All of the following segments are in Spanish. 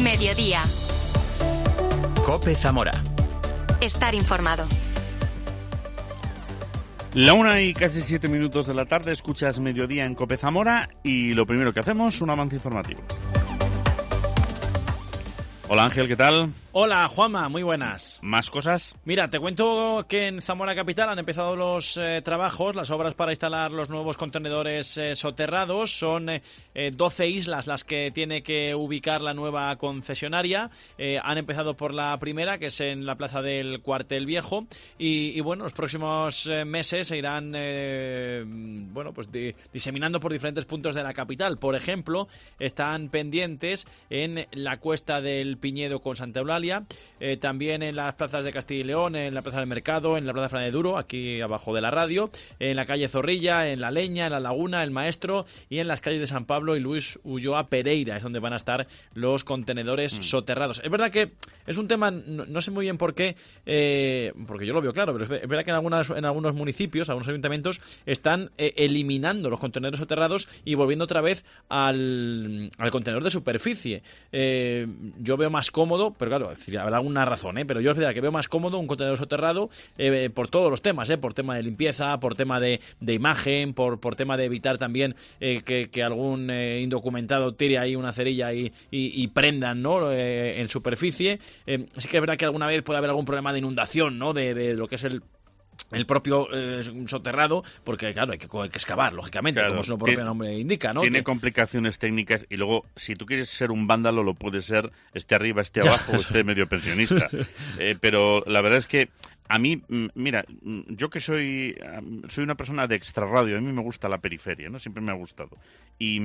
Mediodía. COPE Zamora. Estar informado. La 1:07 de la tarde, escuchas Mediodía en COPE Zamora y lo primero que hacemos, un avance informativo. Hola Ángel, ¿qué tal? Hola Juanma, muy buenas. ¿Más cosas? Mira, te cuento que en Zamora Capital han empezado los trabajos, las obras para instalar los nuevos contenedores soterrados. Son 12 islas las que tiene que ubicar la nueva concesionaria. Han empezado por la primera, que es en la plaza del Cuartel Viejo. Y bueno, los próximos meses se irán diseminando por diferentes puntos de la capital. Por ejemplo, están pendientes en la Cuesta del Piñedo con Santa Eulalia. También en las plazas de Castilla y León, en la Plaza del Mercado, en la Plaza Fran de Duro, aquí abajo de la radio, en la calle Zorrilla, en La Leña, en La Laguna, El Maestro y en las calles de San Pablo y Luis Ulloa Pereira, es donde van a estar los contenedores soterrados. Es verdad que es un tema, no sé muy bien por qué, porque yo lo veo claro, pero es verdad que en algunos municipios, algunos ayuntamientos, están eliminando los contenedores soterrados y volviendo otra vez al contenedor de superficie. Yo veo más cómodo, pero claro, habrá alguna razón, pero yo es verdad que veo más cómodo un contenedor soterrado por todos los temas, por tema de limpieza, por tema de imagen, por tema de evitar también que algún indocumentado tire ahí una cerilla y prendan, ¿no? En superficie. Sí que es verdad que alguna vez puede haber algún problema de inundación, ¿no? De lo que es el propio soterrado, porque claro, hay que excavar, lógicamente, claro, como su propio nombre indica, ¿no? Tiene complicaciones técnicas y luego, si tú quieres ser un vándalo, lo puedes ser, esté arriba, esté abajo, o esté medio pensionista. Pero la verdad es que a mí, mira, yo que soy una persona de extrarradio, a mí me gusta la periferia, ¿no? Siempre me ha gustado. Y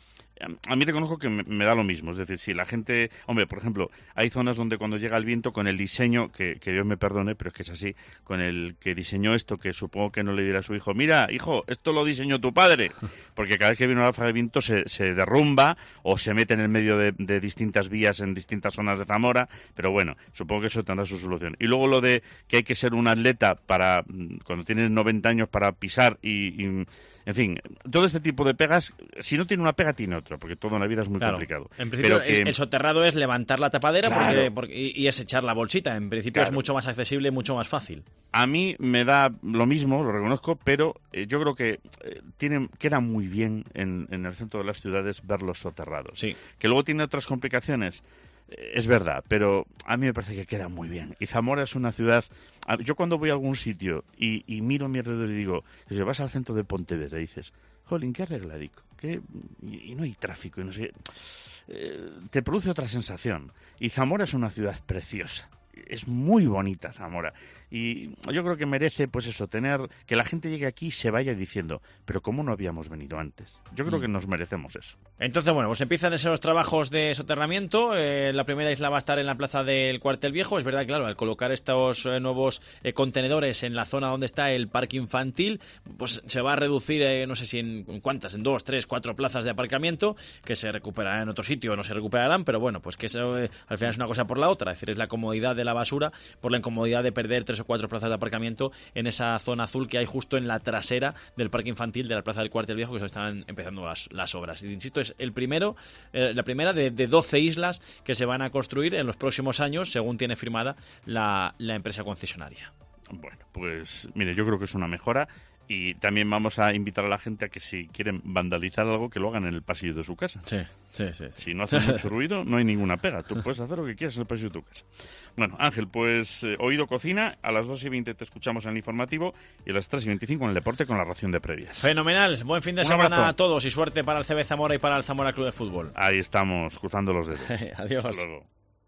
a mí reconozco que me da lo mismo. Es decir, si la gente... Hombre, por ejemplo, hay zonas donde cuando llega el viento, con el diseño, que Dios me perdone, pero es que es así, con el que diseñó esto, que supongo que no le dirá a su hijo, mira, hijo, esto lo diseñó tu padre. Porque cada vez que viene una ráfaga de viento se derrumba o se mete en el medio de distintas vías en distintas zonas de Zamora. Pero bueno, supongo que eso tendrá su solución. Y luego lo de que hay que ser un atleta para cuando tienes 90 años para pisar y en fin, todo este tipo de pegas, si no tiene una pega, tiene otra, porque todo en la vida es muy complicado. En principio, pero el soterrado es levantar la tapadera, claro, y es echar la bolsita. En principio es mucho más accesible, mucho más fácil. A mí me da lo mismo, lo reconozco, pero yo creo que queda muy bien en el centro de las ciudades verlos soterrados. Sí. Que luego tiene otras complicaciones. Es verdad, pero a mí me parece que queda muy bien. Y Zamora es una ciudad... Yo cuando voy a algún sitio y miro a mi alrededor y digo, si vas al centro de Pontevedra y dices, jolín, qué arregladico, y no hay tráfico, y no sé... te produce otra sensación. Y Zamora es una ciudad preciosa. Es muy bonita Zamora y yo creo que merece, pues eso, tener que la gente llegue aquí y se vaya diciendo, pero ¿cómo no habíamos venido antes? Yo creo que nos merecemos eso. Entonces, bueno, pues empiezan esos trabajos de soterramiento. La primera isla va a estar en la plaza del Cuartel Viejo. Es verdad, claro, al colocar estos nuevos contenedores en la zona donde está el parque infantil, pues se va a reducir, no sé si en 2, 3, 4 plazas de aparcamiento, que se recuperarán en otro sitio o no se recuperarán, pero bueno, pues que eso al final es una cosa por la otra. Es decir, es la comodidad de la basura por la incomodidad de perder 3 o 4 plazas de aparcamiento en esa zona azul que hay justo en la trasera del parque infantil de la plaza del Cuartel Viejo, que se están empezando las obras. Y insisto, es la primera de 12 islas que se van a construir en los próximos años, según tiene firmada la empresa concesionaria. Bueno, pues mire, yo creo que es una mejora. Y también vamos a invitar a la gente a que si quieren vandalizar algo, que lo hagan en el pasillo de su casa. Sí. Si no hace mucho ruido, no hay ninguna pega. Tú puedes hacer lo que quieras en el pasillo de tu casa. Bueno, Ángel, pues Oído Cocina, a las 2:20 te escuchamos en el informativo y a las 3:25 en el deporte con la ración de previas. Fenomenal. Buen fin de semana a todos y suerte para el CB Zamora y para el Zamora Club de Fútbol. Ahí estamos, cruzando los dedos. Adiós. Hasta luego.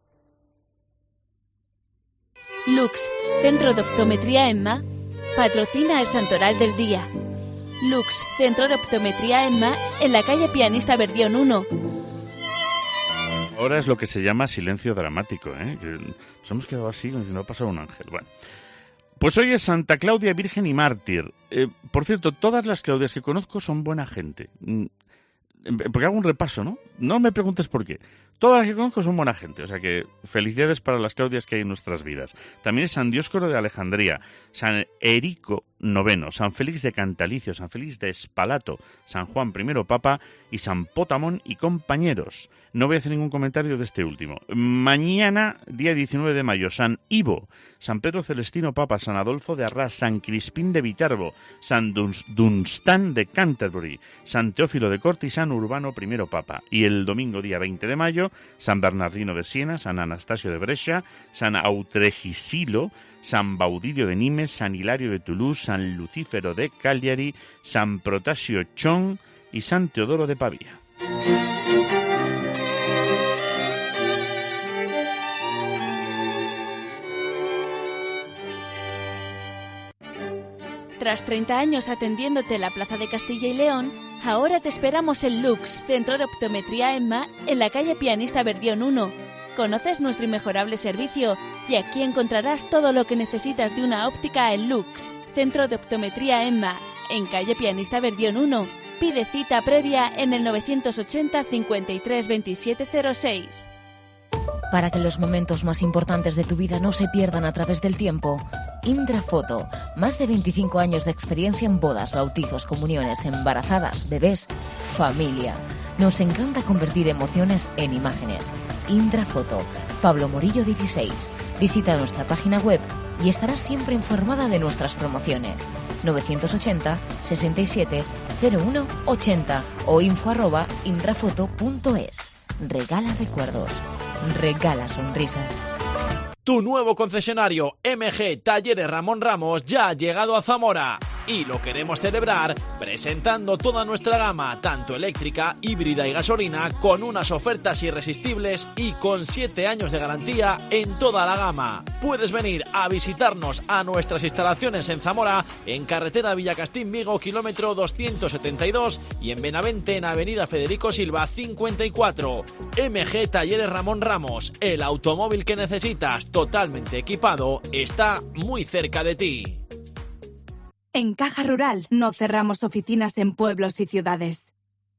Lux, Centro de Optometría EMMA, patrocina el Santoral del Día. Lux, Centro de Optometría EMMA, en la calle Pianista Verdión 1. Ahora es lo que se llama silencio dramático, ¿eh? Que nos hemos quedado así como si no ha pasado un ángel. Bueno, pues hoy es Santa Claudia Virgen y Mártir. Por cierto, todas las Claudias que conozco son buena gente. Porque hago un repaso, ¿no? No me preguntes por qué. Todas las que conozco son buena gente, o sea que felicidades para las Claudias que hay en nuestras vidas. También es San Dioscoro de Alejandría, San Erico IX, San Félix de Cantalicio, San Félix de Espalato, San Juan I Papa y San Potamón y compañeros. No voy a hacer ningún comentario de este último. Mañana, día 19 de mayo, San Ivo, San Pedro Celestino Papa, San Adolfo de Arras, San Crispín de Viterbo, San Dunstan de Canterbury, San Teófilo de Corte y San Urbano I Papa. Y el domingo, día 20 de mayo, San Bernardino de Siena, San Anastasio de Brescia, San Autregisilo, San Baudilio de Nimes, San Hilario de Toulouse, San Lucífero de Cagliari, San Protasio Chong y San Teodoro de Pavía. Tras 30 años atendiéndote en la Plaza de Castilla y León, ahora te esperamos en Lux, Centro de Optometría EMMA, en la calle Pianista Verdión 1. Conoces nuestro inmejorable servicio y aquí encontrarás todo lo que necesitas de una óptica en Lux, Centro de Optometría EMMA, en calle Pianista Verdión 1. Pide cita previa en el 980 53 27 06. Para que los momentos más importantes de tu vida no se pierdan a través del tiempo, Indra Photo, más de 25 años de experiencia en bodas, bautizos, comuniones, embarazadas, bebés, familia. Nos encanta convertir emociones en imágenes. Indra Photo, Pablo Morillo 16. Visita nuestra página web y estarás siempre informada de nuestras promociones. 980 67 01 80 o info@indrafoto.es. Regala recuerdos. Regala sonrisas. Tu nuevo concesionario MG Talleres Ramón Ramos ya ha llegado a Zamora y lo queremos celebrar presentando toda nuestra gama, tanto eléctrica, híbrida y gasolina, con unas ofertas irresistibles y con 7 años de garantía en toda la gama. Puedes venir a visitarnos a nuestras instalaciones en Zamora, en carretera Villacastín-Vigo, kilómetro 272, y en Benavente, en avenida Federico Silva 54. MG Talleres Ramón Ramos, el automóvil que necesitas totalmente equipado, está muy cerca de ti. En Caja Rural no cerramos oficinas en pueblos y ciudades.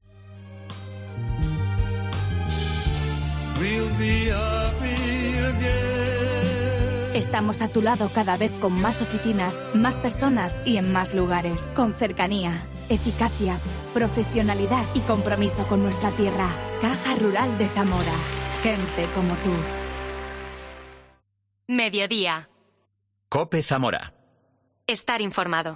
Estamos a tu lado cada vez con más oficinas, más personas y en más lugares. Con cercanía, eficacia, profesionalidad y compromiso con nuestra tierra. Caja Rural de Zamora. Gente como tú. Mediodía. COPE Zamora. Estar informado.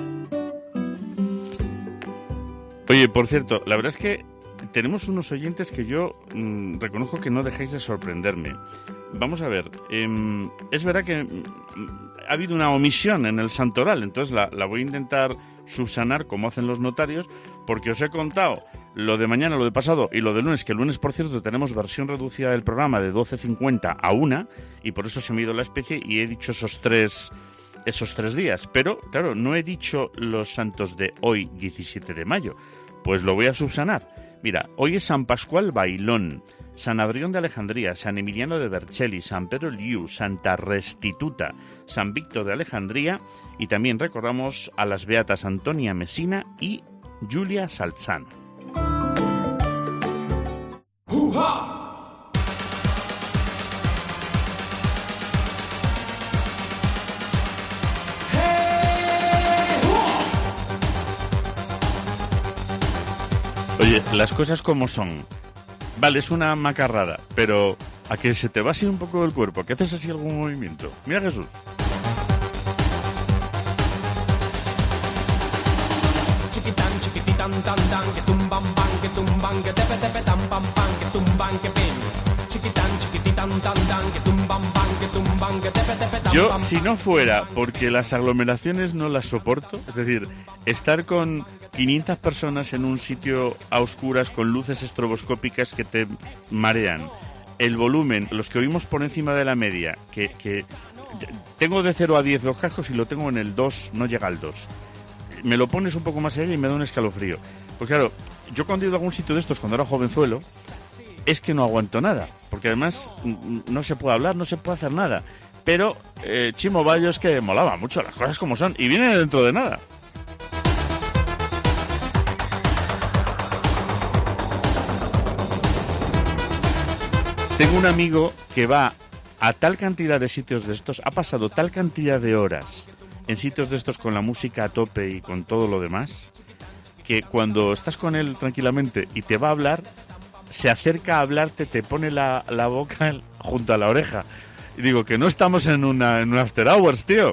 Oye, por cierto, la verdad es que tenemos unos oyentes que yo reconozco que no dejáis de sorprenderme. Vamos a ver, es verdad que ha habido una omisión en el santoral, entonces la voy a intentar subsanar como hacen los notarios, porque os he contado lo de mañana, lo de pasado y lo de lunes, que el lunes, por cierto, tenemos versión reducida del programa de 12:50 a 1, y por eso se me ha ido la especie y he dicho esos tres días. Pero, claro, no he dicho los santos de hoy, 17 de mayo. Pues lo voy a subsanar. Mira, hoy es San Pascual Bailón, San Adrián de Alejandría, San Emiliano de Vercelli, San Pedro Liu, Santa Restituta, San Víctor de Alejandría, y también recordamos a las beatas Antonia Messina y Julia Salzano. ¡Uja! Oye, las cosas como son. Vale, es una macarrada, pero a que se te va así un poco el cuerpo, que haces así algún movimiento. Mira, Jesús. Chiquitán, chiquititán, tan, tan, que tumban, pan, que tumban, que tepe, tepe, tan, pam, pan, que tumban, que pin. Chiquitán, chiquititán, tan, tan, que tumban, pan, que tumban, que tepe, tepe, tan, Yo, pam, si no fuera porque las aglomeraciones no las soporto, es decir, estar con 500 personas en un sitio a oscuras con luces estroboscópicas que te marean, el volumen, los que oímos por encima de la media, que tengo de 0 a 10 los cascos y lo tengo en el 2, no llega al 2. Me lo pones un poco más allá y me da un escalofrío. Pues claro, yo cuando he ido a algún sitio de estos, cuando era jovenzuelo, es que no aguanto nada, porque además no se puede hablar, no se puede hacer nada. Pero Chimo Bayo es que molaba mucho, las cosas como son, y viene dentro de nada. Tengo un amigo que va a tal cantidad de sitios de estos, ha pasado tal cantidad de horas en sitios de estos con la música a tope y con todo lo demás, que cuando estás con él tranquilamente y te va a hablar, se acerca a hablarte, te pone la boca junto a la oreja. Y digo, que no estamos en un after hours, tío.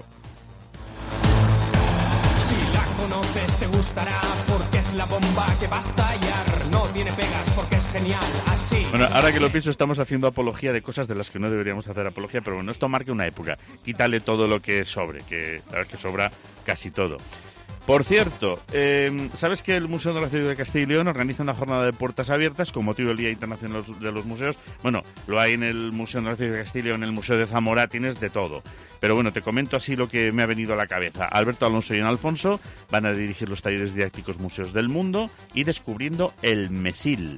Si la conoces te gustará porque es la bomba que va a estallar. No tiene pegas porque es genial, así. Bueno, ahora que lo pienso, estamos haciendo apología de cosas de las que no deberíamos hacer apología, pero bueno, esto marca una época. Quítale todo lo que sobre, que la verdad es que sobra casi todo. Por cierto, ¿sabes que el Museo de la Ciudad de Castilla y León organiza una jornada de puertas abiertas con motivo del Día Internacional de los Museos? Bueno, lo hay en el Museo de la Ciudad de Castilla y León, en el Museo de Zamora, tienes de todo. Pero bueno, te comento así lo que me ha venido a la cabeza. Alberto Alonso y Ana Alfonso van a dirigir los talleres didácticos Museos del Mundo y Descubriendo el Mecil.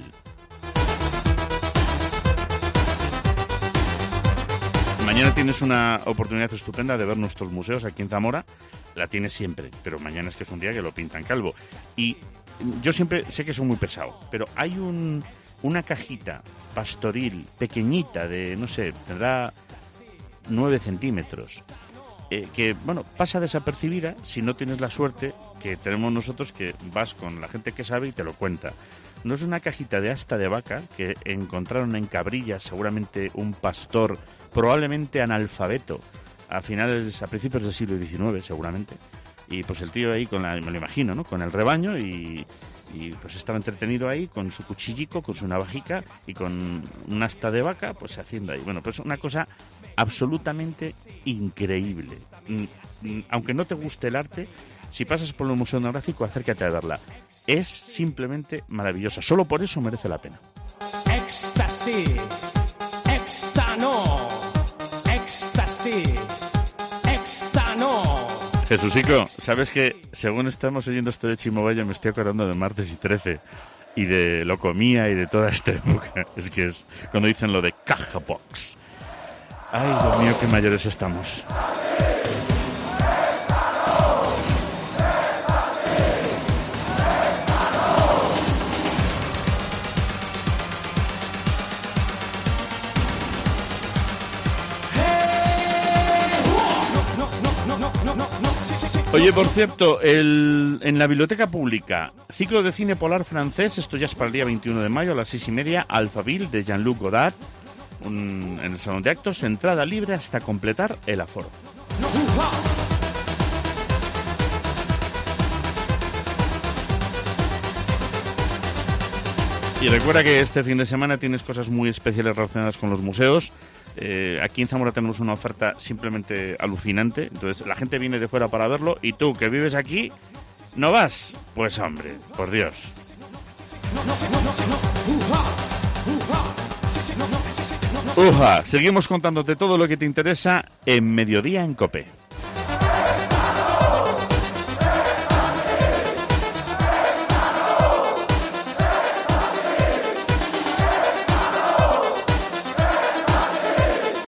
Mañana tienes una oportunidad estupenda de ver nuestros museos aquí en Zamora. La tienes siempre, pero mañana es que es un día que lo pintan calvo. Y yo siempre sé que soy muy pesado, pero hay una cajita pastoril pequeñita de, no sé, tendrá 9 centímetros, que, bueno, pasa desapercibida si no tienes la suerte que tenemos nosotros, que vas con la gente que sabe y te lo cuenta. No es una cajita de asta de vaca que encontraron en Cabrillas, seguramente un pastor, probablemente analfabeto, a principios del siglo XIX, seguramente. Y pues el tío ahí, me lo imagino, ¿no?, con el rebaño y pues estaba entretenido ahí con su cuchillico, con su navajica y con un asta de vaca, pues haciendo ahí. Bueno, pues una cosa absolutamente increíble. Aunque no te guste el arte, si pasas por el Museo Etnográfico, acércate a verla. Es simplemente maravillosa. Solo por eso merece la pena. Éxtasis, éxtano, éxtasis, éxtano. Jesucico, ¿sabes que según estamos oyendo esto de Chimobayo me estoy acordando de Martes y 13 y de Locomía y de toda esta época? Es que es cuando dicen lo de caja box. Ay, Dios mío, qué mayores estamos. Oye, por cierto, en la biblioteca pública, ciclo de cine polar francés, esto ya es para el día 21 de mayo a las 6:30, Alphaville de Jean-Luc Godard, en el salón de actos, entrada libre hasta completar el aforo. Y recuerda que este fin de semana tienes cosas muy especiales relacionadas con los museos. Aquí en Zamora tenemos una oferta simplemente alucinante. Entonces la gente viene de fuera para verlo y tú, que vives aquí, ¿no vas? Pues hombre, por Dios. Seguimos contándote todo lo que te interesa en Mediodía en COPE.